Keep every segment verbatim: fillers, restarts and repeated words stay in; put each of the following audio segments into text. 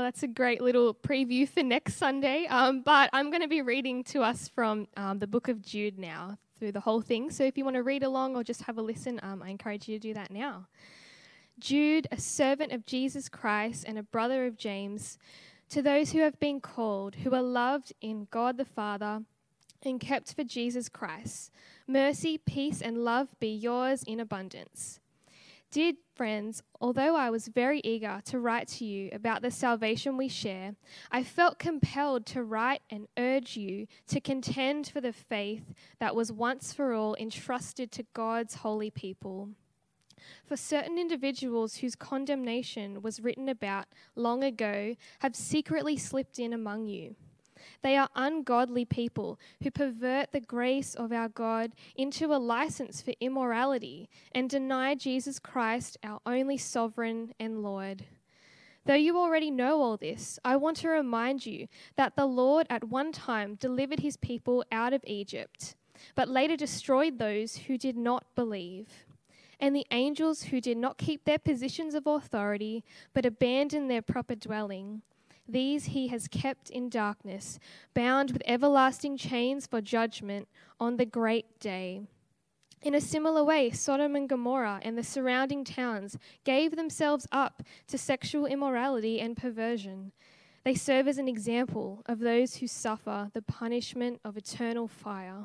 that's a great little preview for next Sunday. Um, but I'm going to be reading to us from um, the book of Jude now through the whole thing. So if you want to read along or just have a listen, um, I encourage you to do that now. Jude, a servant of Jesus Christ and a brother of James, to those who have been called, who are loved in God the Father and kept for Jesus Christ, mercy, peace, and love be yours in abundance. Dear friends, although I was very eager to write to you about the salvation we share, I felt compelled to write and urge you to contend for the faith that was once for all entrusted to God's holy people. For certain individuals whose condemnation was written about long ago have secretly slipped in among you. They are ungodly people who pervert the grace of our God into a license for immorality and deny Jesus Christ, our only sovereign and Lord. Though you already know all this, I want to remind you that the Lord at one time delivered his people out of Egypt, but later destroyed those who did not believe. And the angels who did not keep their positions of authority, but abandoned their proper dwelling, these he has kept in darkness, bound with everlasting chains for judgment on the great day. In a similar way, Sodom and Gomorrah and the surrounding towns gave themselves up to sexual immorality and perversion. They serve as an example of those who suffer the punishment of eternal fire.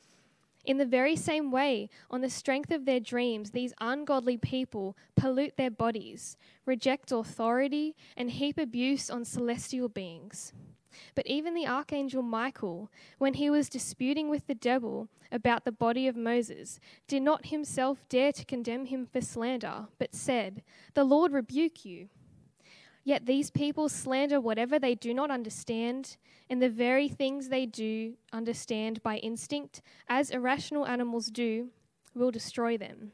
In the very same way, on the strength of their dreams, these ungodly people pollute their bodies, reject authority, and heap abuse on celestial beings. But even the archangel Michael, when he was disputing with the devil about the body of Moses, did not himself dare to condemn him for slander, but said, "The Lord rebuke you." Yet these people slander whatever they do not understand, and the very things they do understand by instinct, as irrational animals do, will destroy them.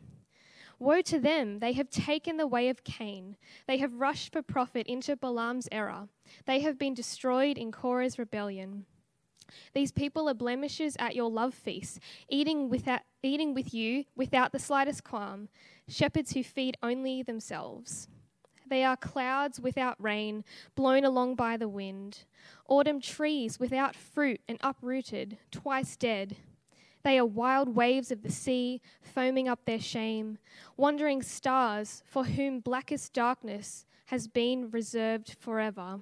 Woe to them! They have taken the way of Cain. They have rushed for profit into Balaam's error. They have been destroyed in Korah's rebellion. These people are blemishes at your love feasts, eating without, eating with you without the slightest qualm, shepherds who feed only themselves. They are clouds without rain, blown along by the wind, autumn trees without fruit and uprooted, twice dead. They are wild waves of the sea, foaming up their shame, wandering stars for whom blackest darkness has been reserved forever.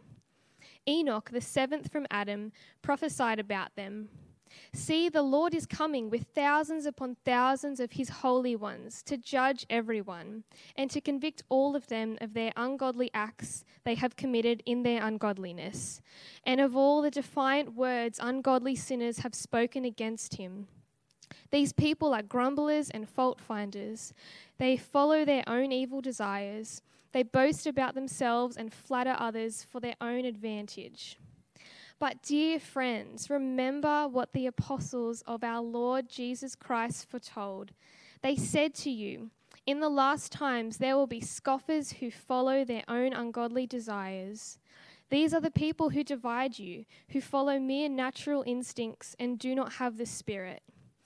Enoch, the seventh from Adam, prophesied about them. See, the Lord is coming with thousands upon thousands of his holy ones to judge everyone and to convict all of them of their ungodly acts they have committed in their ungodliness, and of all the defiant words ungodly sinners have spoken against him. These people are grumblers and fault finders. They follow their own evil desires. They boast about themselves and flatter others for their own advantage. But dear friends, remember what the apostles of our Lord Jesus Christ foretold. They said to you, in the last times there will be scoffers who follow their own ungodly desires. These are the people who divide you, who follow mere natural instincts and do not have the Spirit.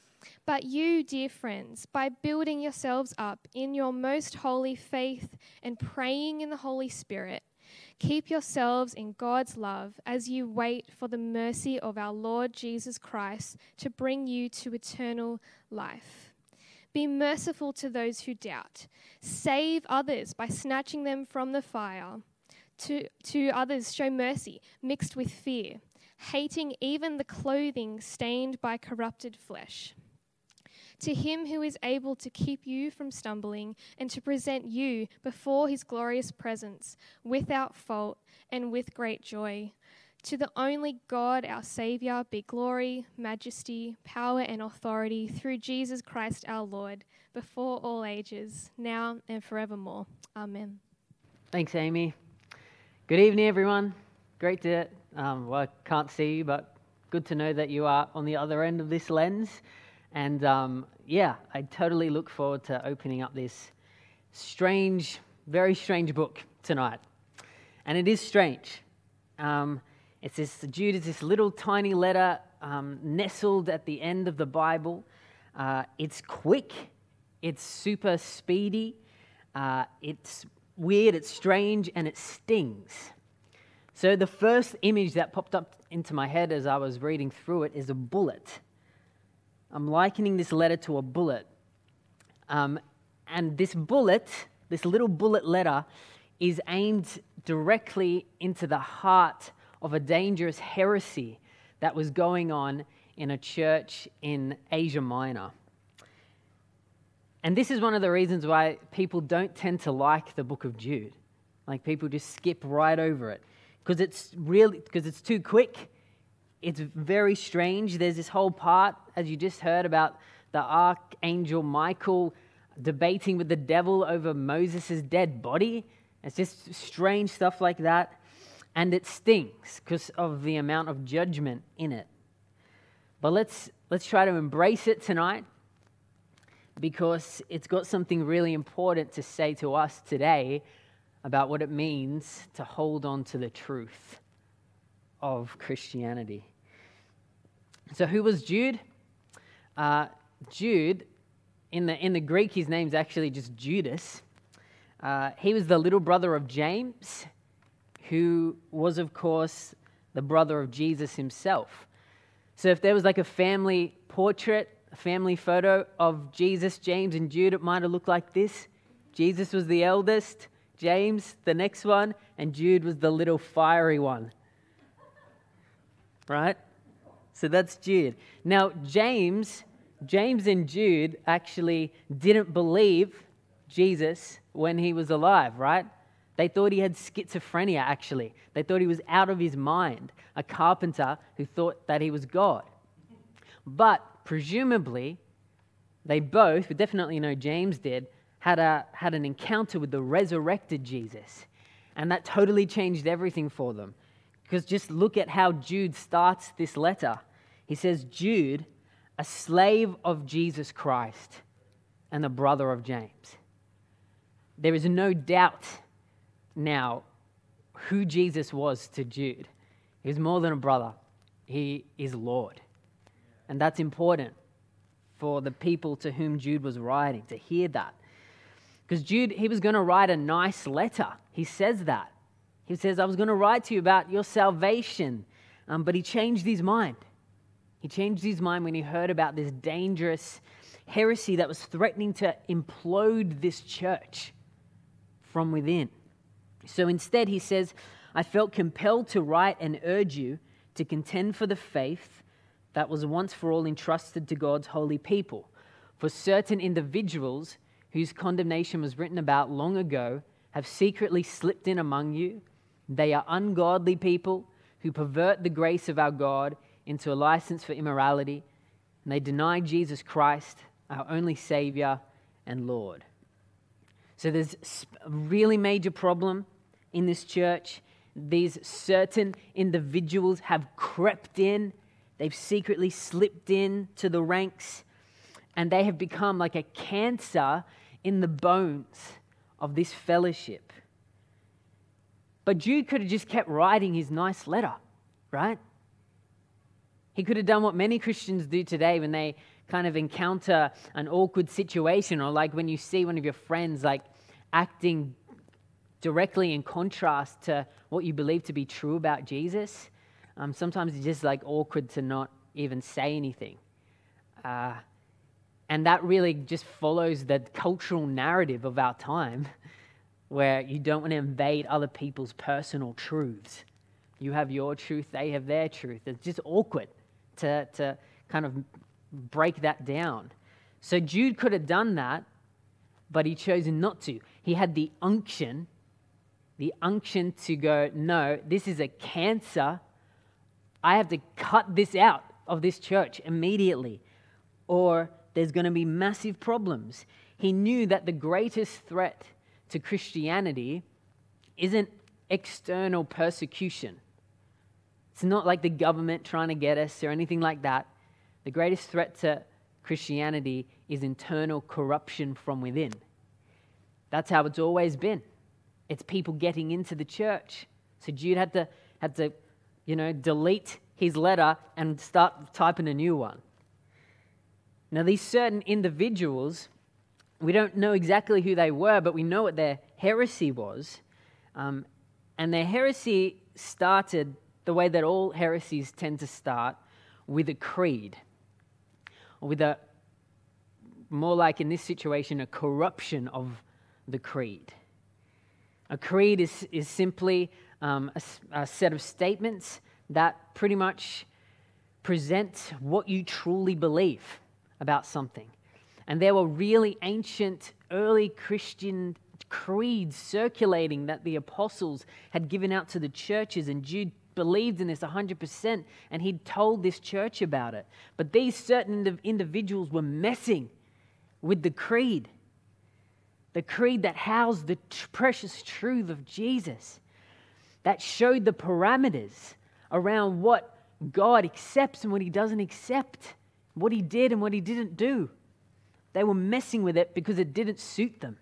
But you, dear friends, by building yourselves up in your most holy faith and praying in the Holy Spirit, keep yourselves in God's love as you wait for the mercy of our Lord Jesus Christ to bring you to eternal life. Be merciful to those who doubt. Save others by snatching them from the fire. To, to others show mercy mixed with fear, hating even the clothing stained by corrupted flesh. To him who is able to keep you from stumbling and to present you before his glorious presence without fault and with great joy. To the only God, our Saviour, be glory, majesty, power, and authority through Jesus Christ our Lord, before all ages, now and forevermore. Amen. Thanks, Amy. Good evening, everyone. Great to, um, well, I can't see you, but good to know that you are on the other end of this lens. And um, yeah, I totally look forward to opening up this strange, very strange book tonight. And it is strange. Um, it's this, Jude is this little tiny letter um, nestled at the end of the Bible. Uh, it's quick, it's super speedy, uh, it's weird, it's strange, and it stings. So the first image that popped up into my head as I was reading through it is a bullet. I'm likening this letter to a bullet. Um, and this bullet, this little bullet letter, is aimed directly into the heart of a dangerous heresy that was going on in a church in Asia Minor. And this is one of the reasons why people don't tend to like the book of Jude. Like, people just skip right over it because it's really because it's too quick. It's very strange. There's this whole part, as you just heard, about the archangel Michael debating with the devil over Moses' dead body. It's just strange stuff like that. And it stings because of the amount of judgment in it. But let's let's try to embrace it tonight, because it's got something really important to say to us today about what it means to hold on to the truth of Christianity. So who was Jude? Uh, Jude, in the in the Greek, his name's actually just Judas. Uh, he was the little brother of James, who was, of course, the brother of Jesus himself. So if there was like a family portrait, a family photo of Jesus, James, and Jude, it might have looked like this. Jesus was the eldest, James the next one, and Jude was the little fiery one. Right? So that's Jude. Now, James, James and Jude actually didn't believe Jesus when he was alive, right? They thought he had schizophrenia, actually. They thought he was out of his mind, a carpenter who thought that he was God. But presumably, they both, we definitely know James did, had a had an encounter with the resurrected Jesus. And that totally changed everything for them. Because just look at how Jude starts this letter. He says, Jude, a slave of Jesus Christ and the brother of James. There is no doubt now who Jesus was to Jude. He was more than a brother. He is Lord. And that's important for the people to whom Jude was writing, to hear that. Because Jude, he was going to write a nice letter. He says that. He says, I was going to write to you about your salvation. Um, but he changed his mind. He changed his mind when he heard about this dangerous heresy that was threatening to implode this church from within. So instead, he says, I felt compelled to write and urge you to contend for the faith that was once for all entrusted to God's holy people. For certain individuals whose condemnation was written about long ago have secretly slipped in among you. They are ungodly people who pervert the grace of our God into a license for immorality, and they deny Jesus Christ, our only Savior and Lord. So there's a really major problem in this church. These certain individuals have crept in. They've secretly slipped in to the ranks, and they have become like a cancer in the bones of this fellowship. But Jude could have just kept writing his nice letter, right? He could have done what many Christians do today when they kind of encounter an awkward situation, or like when you see one of your friends like acting directly in contrast to what you believe to be true about Jesus. Um, sometimes it's just like awkward to not even say anything. Uh, and that really just follows the cultural narrative of our time, where you don't want to invade other people's personal truths. You have your truth, they have their truth. It's just awkward to, to kind of break that down. So Jude could have done that, but he chose not to. He had the unction, the unction to go, no, this is a cancer. I have to cut this out of this church immediately, or there's going to be massive problems. He knew that the greatest threat to Christianity isn't external persecution. It's not like the government trying to get us or anything like that. The greatest threat to Christianity is internal corruption from within. That's how it's always been. It's people getting into the church. So Jude had to had to, you know, delete his letter and start typing a new one. Now, these certain individuals, we don't know exactly who they were, but we know what their heresy was. Um, And their heresy started the way that all heresies tend to start, with a creed, or with a, more like in this situation, a corruption of the creed. A creed is, is simply um, a, a set of statements that pretty much present what you truly believe about something. And there were really ancient, early Christian creeds circulating that the apostles had given out to the churches, and Jude believed in this one hundred percent, and he'd told this church about it. But these certain indiv- individuals were messing with the creed, the creed that housed the t- precious truth of Jesus, that showed the parameters around what God accepts and what he doesn't accept, what he did and what he didn't do. They were messing with it because it didn't suit them.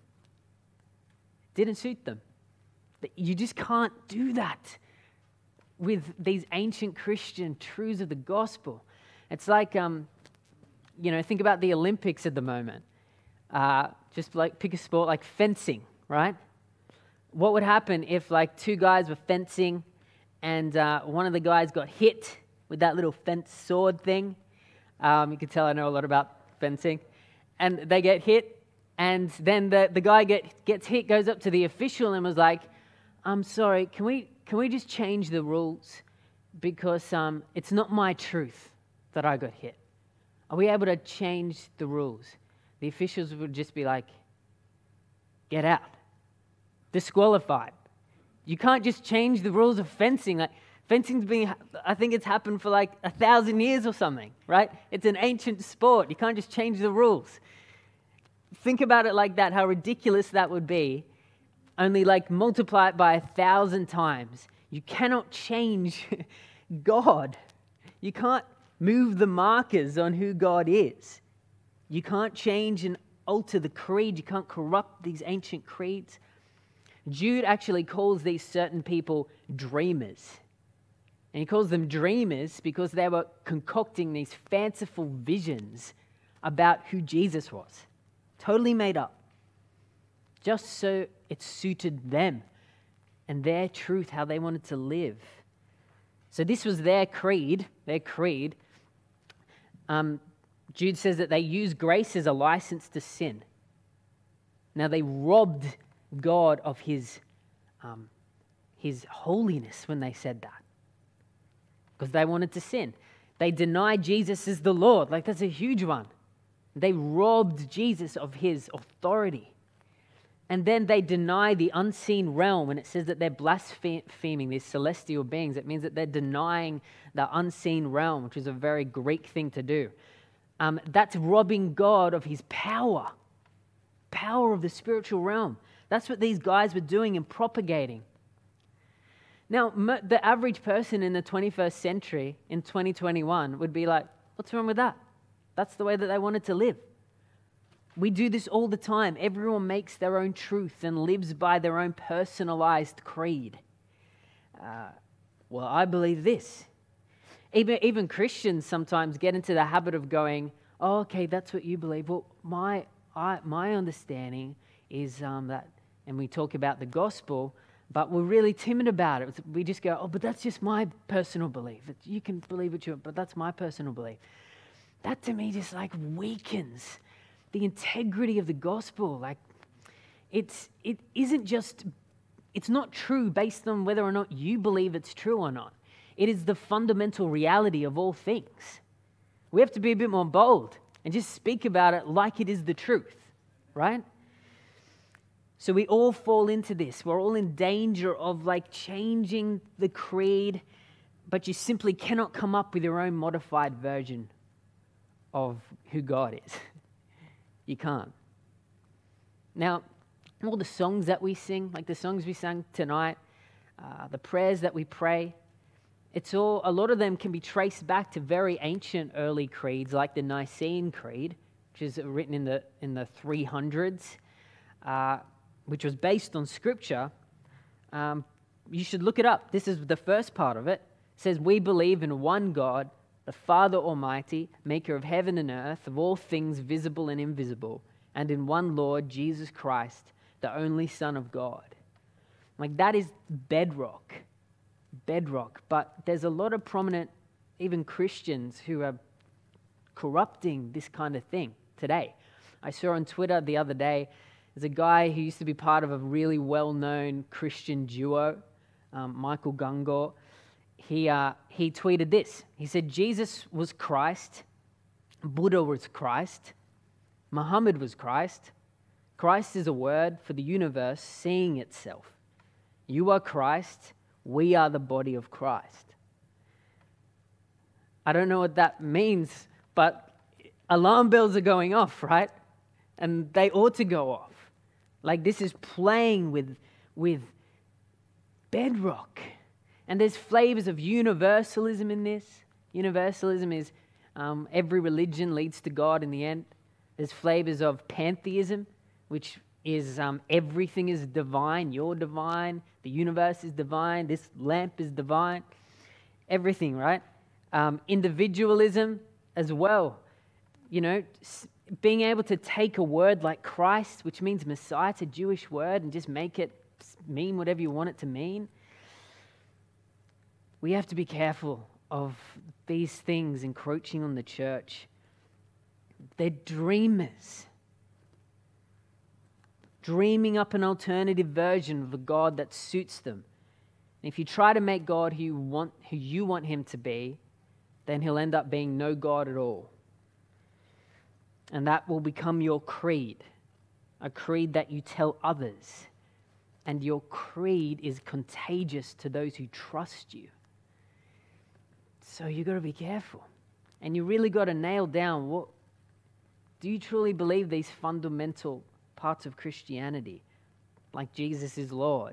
Didn't suit them. You just can't do that with these ancient Christian truths of the gospel. It's like, um, you know, think about the Olympics at the moment. Uh, just like pick a sport like fencing, right? What would happen if like two guys were fencing and uh, one of the guys got hit with that little fence sword thing? Um, you can tell I know a lot about fencing. And they get hit, and then the, the guy get, gets hit, goes up to the official and was like, I'm sorry, can we can we just change the rules? Because um, it's not my truth that I got hit. Are we able to change the rules? The officials would just be like, get out. Disqualified. You can't just change the rules of fencing. Like, fencing's been, I think it's happened for like a thousand years or something, right? It's an ancient sport. You can't just change the rules. Think about it like that, how ridiculous that would be. Only like multiply it by a thousand times. You cannot change God. You can't move the markers on who God is. You can't change and alter the creed. You can't corrupt these ancient creeds. Jude actually calls these certain people dreamers. And he calls them dreamers because they were concocting these fanciful visions about who Jesus was. Totally made up. Just so it suited them and their truth, how they wanted to live. So this was their creed, their creed. Um, Jude says that they use grace as a license to sin. Now they robbed God of his, um, his holiness when they said that. Because they wanted to sin. They denied Jesus as the Lord. Like, that's a huge one. They robbed Jesus of his authority. And then they deny the unseen realm. When it says that they're blaspheming these celestial beings, it means that they're denying the unseen realm, which is a very Greek thing to do. Um, that's robbing God of his power. Power of the spiritual realm. That's what these guys were doing and propagating. Now, the average person in the twenty-first century, in twenty twenty-one, would be like, what's wrong with that? That's the way that they wanted to live. We do this all the time. Everyone makes their own truth and lives by their own personalized creed. Uh, well, I believe this. Even, even Christians sometimes get into the habit of going, oh, okay, that's what you believe. Well, my, I, my understanding is um, that, and we talk about the gospel, but we're really timid about it. We just go, oh, but that's just my personal belief. You can believe what you want, but that's my personal belief. That to me just like weakens the integrity of the gospel. Like, it's it isn't just, it's not true based on whether or not you believe it's true or not. It is the fundamental reality of all things. We have to be a bit more bold and just speak about it like it is the truth, right? So we all fall into this. We're all in danger of like changing the creed, but you simply cannot come up with your own modified version of who God is. You can't. Now, all the songs that we sing, like the songs we sang tonight, uh, the prayers that we pray, it's all, a lot of them can be traced back to very ancient early creeds, like the Nicene Creed, which is written in the in the three hundreds, uh, which was based on Scripture. Um, you should look it up. This is the first part of it. It says, we believe in one God, the Father Almighty, maker of heaven and earth, of all things visible and invisible, and in one Lord, Jesus Christ, the only Son of God. Like that is bedrock, bedrock. But there's a lot of prominent, even Christians, who are corrupting this kind of thing today. I saw on Twitter the other day, there's a guy who used to be part of a really well-known Christian duo, um, Michael Gungor. He, uh, he tweeted this. He said, Jesus was Christ, Buddha was Christ, Muhammad was Christ. Christ is a word for the universe seeing itself. You are Christ, we are the body of Christ. I don't know what that means, but alarm bells are going off, right? And they ought to go off. Like this is playing with, with bedrock. And there's flavors of universalism in this. Universalism is um, every religion leads to God in the end. There's flavors of pantheism, which is um, everything is divine. You're divine. The universe is divine. This lamp is divine. Everything, right? Um, individualism as well. You know, being able to take a word like Christ, which means Messiah, it's a Jewish word, and just make it mean whatever you want it to mean. We have to be careful of these things encroaching on the church. They're dreamers. Dreaming up an alternative version of a God that suits them. And if you try to make God who you want, who you want him to be, then he'll end up being no God at all. And that will become your creed, a creed that you tell others. And your creed is contagious to those who trust you. So you got to be careful. And you really got to nail down, what do you truly believe these fundamental parts of Christianity, like Jesus is Lord?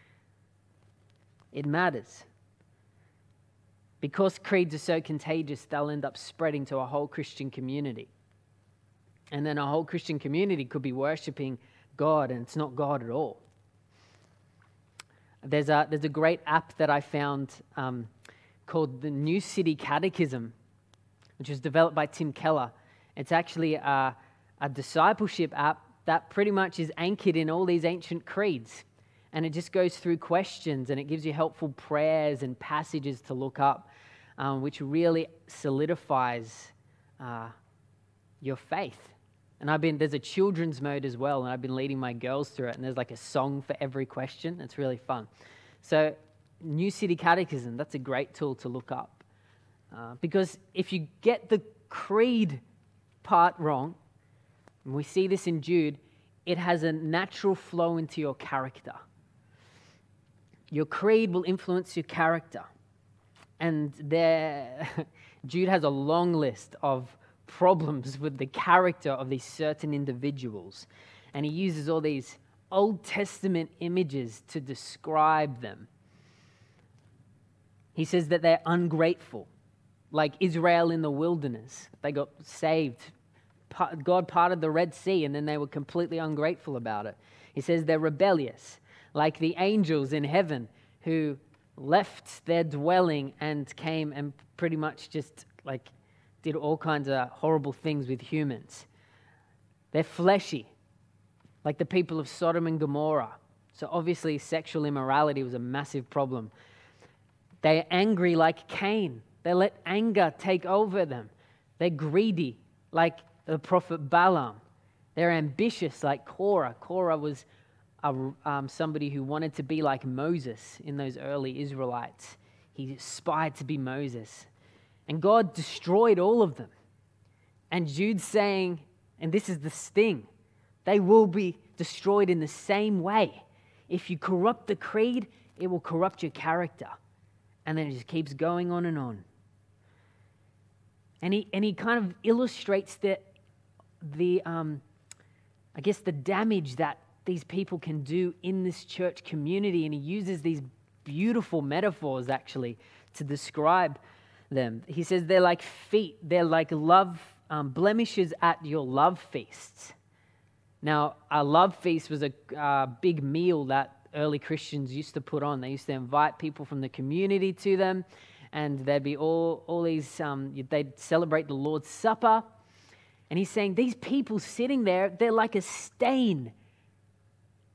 It matters. Because creeds are so contagious, they'll end up spreading to a whole Christian community. And then a whole Christian community could be worshipping God, and it's not God at all. There's a, there's a great app that I found um, called the New City Catechism, which was developed by Tim Keller. It's actually a, a discipleship app that pretty much is anchored in all these ancient creeds. And it just goes through questions, and it gives you helpful prayers and passages to look up, um, which really solidifies uh, your faith. And I've been, there's a children's mode as well, and I've been leading my girls through it, and there's like a song for every question. It's really fun. So New City Catechism, that's a great tool to look up. Uh, because if you get the creed part wrong, and we see this in Jude, it has a natural flow into your character. Your creed will influence your character. And there, Jude has a long list of problems with the character of these certain individuals. And he uses all these Old Testament images to describe them. He says that they're ungrateful, like Israel in the wilderness. They got saved. God parted the Red Sea, and then they were completely ungrateful about it. He says they're rebellious, like the angels in heaven who left their dwelling and came and pretty much just like did all kinds of horrible things with humans. They're fleshy, like the people of Sodom and Gomorrah. So obviously sexual immorality was a massive problem. They're angry like Cain. They let anger take over them. They're greedy like the prophet Balaam. They're ambitious like Korah. Korah was a, um, somebody who wanted to be like Moses in those early Israelites. He aspired to be Moses. And God destroyed all of them. And Jude's saying, and this is the sting, they will be destroyed in the same way. If you corrupt the creed, it will corrupt your character. And then it just keeps going on and on. And he and he kind of illustrates the, the um, I guess, the damage that these people can do in this church community. And he uses these beautiful metaphors, actually, to describe them. He says they're like feet. They're like love um, blemishes at your love feasts. Now, a love feast was a uh, big meal that early Christians used to put on. They used to invite people from the community to them, and there'd be all, all these, um, they'd celebrate the Lord's Supper. And he's saying these people sitting there, they're like a stain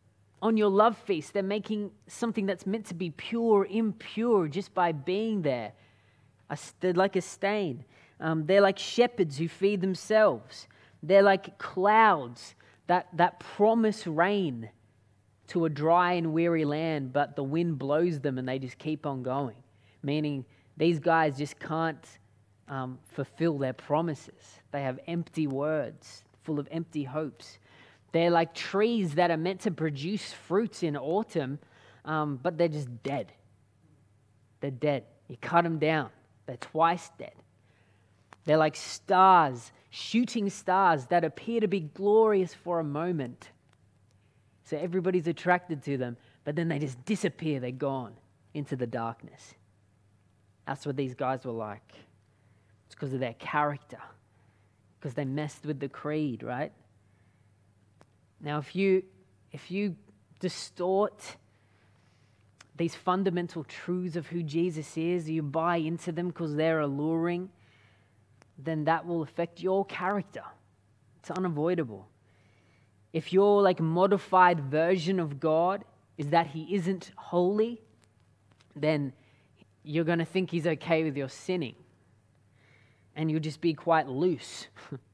on your love feast, they're making something that's meant to be pure impure just by being there. A, they're like a stain. Um, they're like shepherds who feed themselves. They're like clouds that, that promise rain to a dry and weary land, but the wind blows them and they just keep on going. Meaning these guys just can't um, fulfill their promises. They have empty words, full of empty hopes. They're like trees that are meant to produce fruits in autumn, um, but they're just dead. They're dead. You cut them down. They're twice dead. They're like stars, shooting stars that appear to be glorious for a moment. So everybody's attracted to them, but then they just disappear. They're gone into the darkness. That's what these guys were like. It's because of their character, because they messed with the creed, right? Now, if you if you distort these fundamental truths of who Jesus is, you buy into them because they're alluring, then that will affect your character. It's unavoidable. If your like modified version of God is that he isn't holy, then you're going to think he's okay with your sinning. And you'll just be quite loose.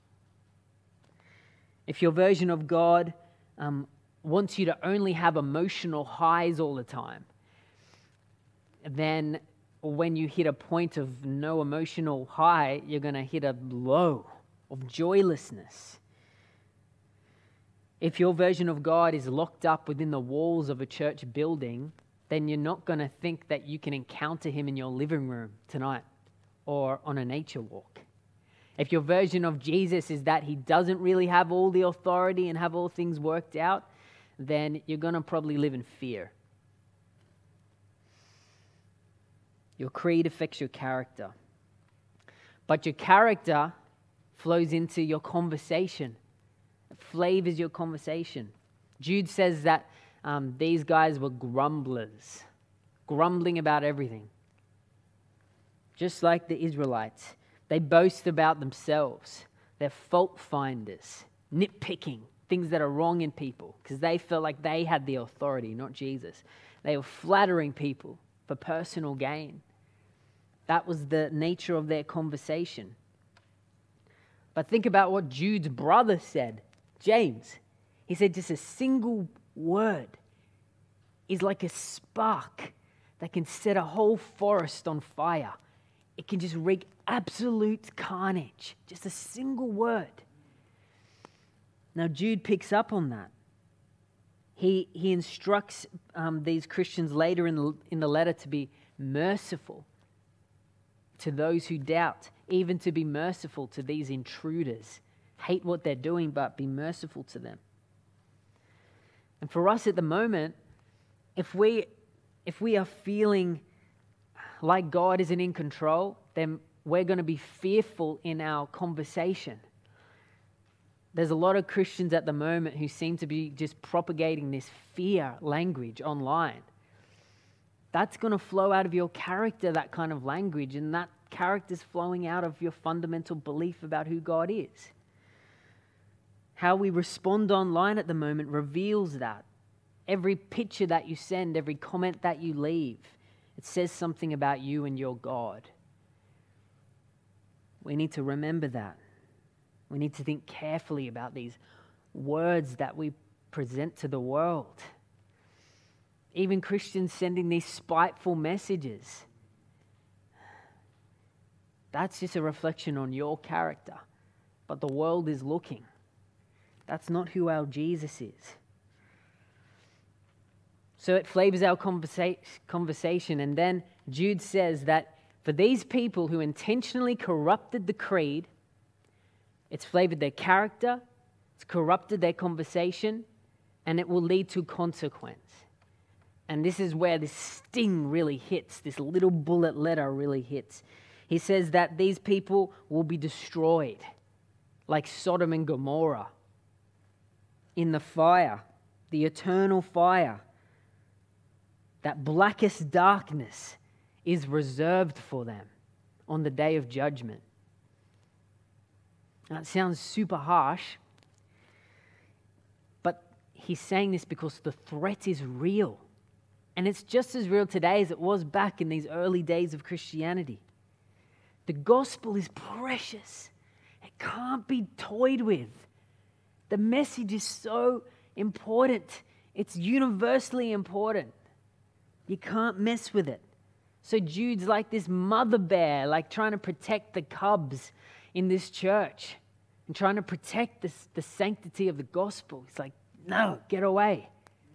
If your version of God um, wants you to only have emotional highs all the time, then when you hit a point of no emotional high, you're going to hit a low of joylessness. If your version of God is locked up within the walls of a church building, then you're not going to think that you can encounter him in your living room tonight or on a nature walk. If your version of Jesus is that he doesn't really have all the authority and have all things worked out, then you're going to probably live in fear. Your creed affects your character. But your character flows into your conversation. It flavors your conversation. Jude says that um, these guys were grumblers, grumbling about everything. Just like the Israelites. They boast about themselves. They're fault finders, nitpicking things that are wrong in people because they felt like they had the authority, not Jesus. They were flattering people for personal gain. That was the nature of their conversation. But think about what Jude's brother said, James. He said just a single word is like a spark that can set a whole forest on fire. It can just wreak absolute carnage. Just a single word. Now Jude picks up on that. He, he instructs um, these Christians later in the, in the letter to be merciful to those who doubt, even to be merciful to these intruders. Hate what they're doing, but be merciful to them. And for us at the moment, if we if we are feeling like God isn't in control, then we're going to be fearful in our conversation. There's a lot of Christians at the moment who seem to be just propagating this fear language online. That's going to flow out of your character, that kind of language, and that character's flowing out of your fundamental belief about who God is. How we respond online at the moment reveals that. Every picture that you send, every comment that you leave, it says something about you and your God. We need to remember that. We need to think carefully about these words that we present to the world. Even Christians sending these spiteful messages. That's just a reflection on your character. But the world is looking. That's not who our Jesus is. So it flavors our conversa- conversation. And then Jude says that for these people who intentionally corrupted the creed, it's flavored their character, it's corrupted their conversation, and it will lead to consequence. And this is where this sting really hits, this little bullet letter really hits. He says that these people will be destroyed like Sodom and Gomorrah in the fire, the eternal fire. That blackest darkness is reserved for them on the day of judgment. Now, it sounds super harsh, but he's saying this because the threat is real. And it's just as real today as it was back in these early days of Christianity. The gospel is precious. It can't be toyed with. The message is so important. It's universally important. You can't mess with it. So Jude's like this mother bear, like trying to protect the cubs in this church and trying to protect this, the sanctity of the gospel. He's like, no, get away.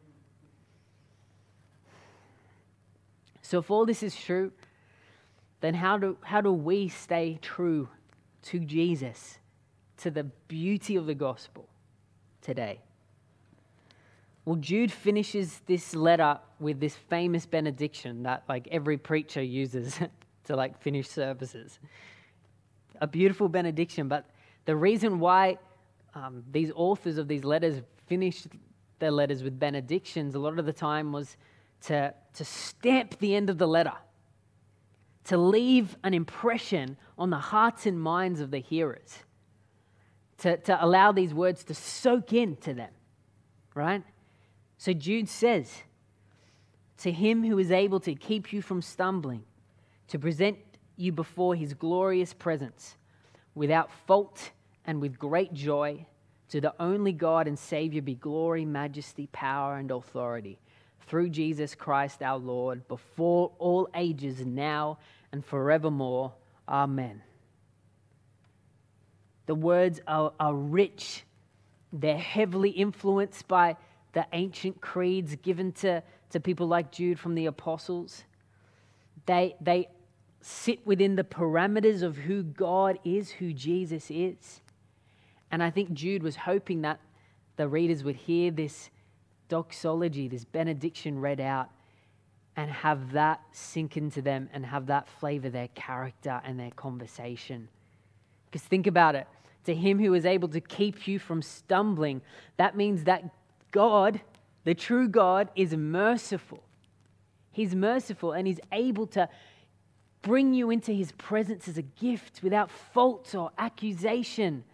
So if all this is true, then how do, how do we stay true to Jesus, to the beauty of the gospel today? Well, Jude finishes this letter with this famous benediction that like every preacher uses to like finish services. A beautiful benediction, but the reason why um, these authors of these letters finished their letters with benedictions a lot of the time was to, to stamp the end of the letter, to leave an impression on the hearts and minds of the hearers, to, to allow these words to soak into them, right? So Jude says, to him who is able to keep you from stumbling, to present you before his glorious presence, without fault and with great joy, to the only God and Savior be glory, majesty, power, and authority, through Jesus Christ our Lord, before all ages, now and forevermore. Amen. The words are, are rich. They're heavily influenced by the ancient creeds given to, to people like Jude from the apostles. They, they sit within the parameters of who God is, who Jesus is. And I think Jude was hoping that the readers would hear this doxology, this benediction read out, and have that sink into them and have that flavor their character and their conversation. Because think about it. To him who is able to keep you from stumbling, that means that God, the true God, is merciful. He's merciful and he's able to bring you into his presence as a gift without fault or accusation.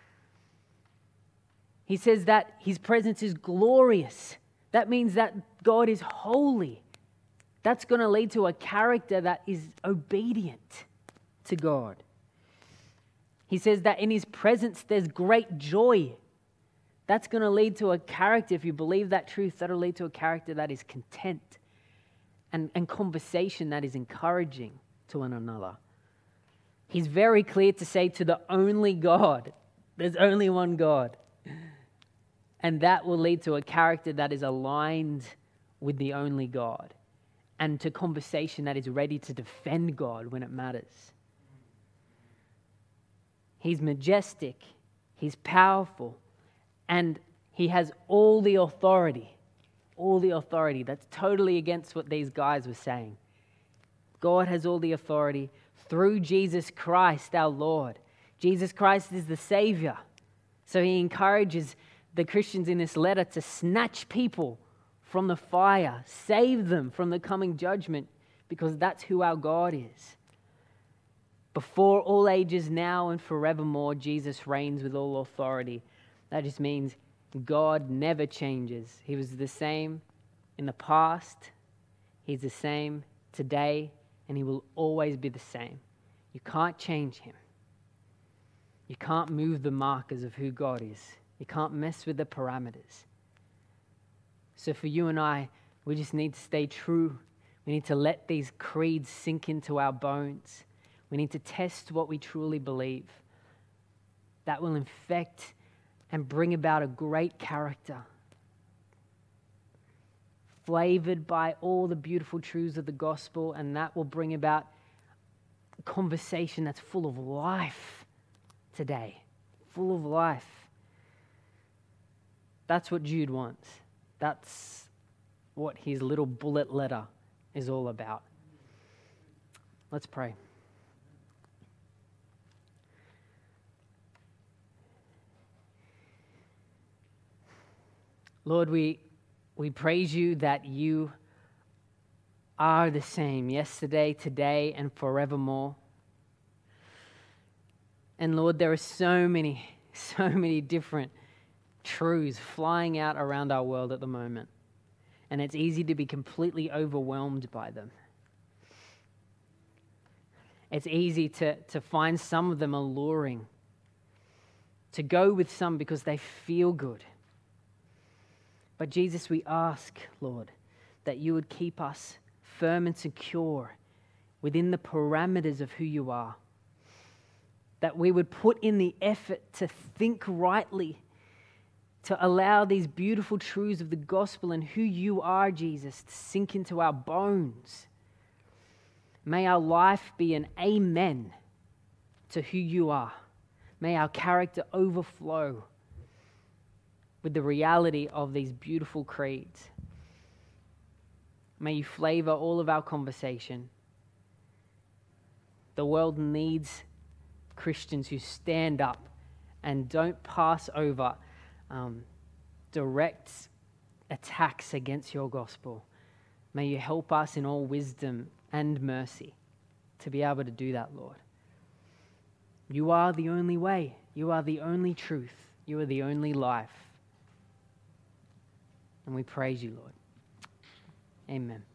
He says that his presence is glorious. That means that God is holy. That's going to lead to a character that is obedient to God. He says that in his presence there's great joy. That's going to lead to a character, if you believe that truth, that'll lead to a character that is content and, and conversation that is encouraging to one another. He's very clear to say to the only God, there's only one God. And that will lead to a character that is aligned with the only God and to conversation that is ready to defend God when it matters. He's majestic, he's powerful, and he has all the authority, all the authority. That's totally against what these guys were saying. God has all the authority through Jesus Christ, our Lord. Jesus Christ is the Savior. So he encourages the Christians in this letter to snatch people from the fire, save them from the coming judgment, because that's who our God is. Before all ages, now and forevermore, Jesus reigns with all authority. That just means God never changes. He was the same in the past, he's the same today, and he will always be the same. You can't change him. You can't move the markers of who God is. You can't mess with the parameters. So for you and I, we just need to stay true. We need to let these creeds sink into our bones. We need to test what we truly believe. That will infect and bring about a great character, flavored by all the beautiful truths of the gospel, and that will bring about a conversation that's full of life today, full of life. That's what Jude wants. That's what his little bullet letter is all about. Let's pray. Lord, we we praise you that you are the same yesterday, today, and forevermore. And Lord, there are so many, so many different truths flying out around our world at the moment, and it's easy to be completely overwhelmed by them. It's easy to, to find some of them alluring, to go with some because they feel good. But Jesus, we ask, Lord, that you would keep us firm and secure within the parameters of who you are. That we would put in the effort to think rightly, to allow these beautiful truths of the gospel and who you are, Jesus, to sink into our bones. May our life be an amen to who you are. May our character overflow with the reality of these beautiful creeds. May you flavor all of our conversation. The world needs Christians who stand up and don't pass over um, direct attacks against your gospel. May you help us in all wisdom and mercy to be able to do that, Lord. You are the only way. You are the only truth. You are the only life. And we praise you, Lord. Amen.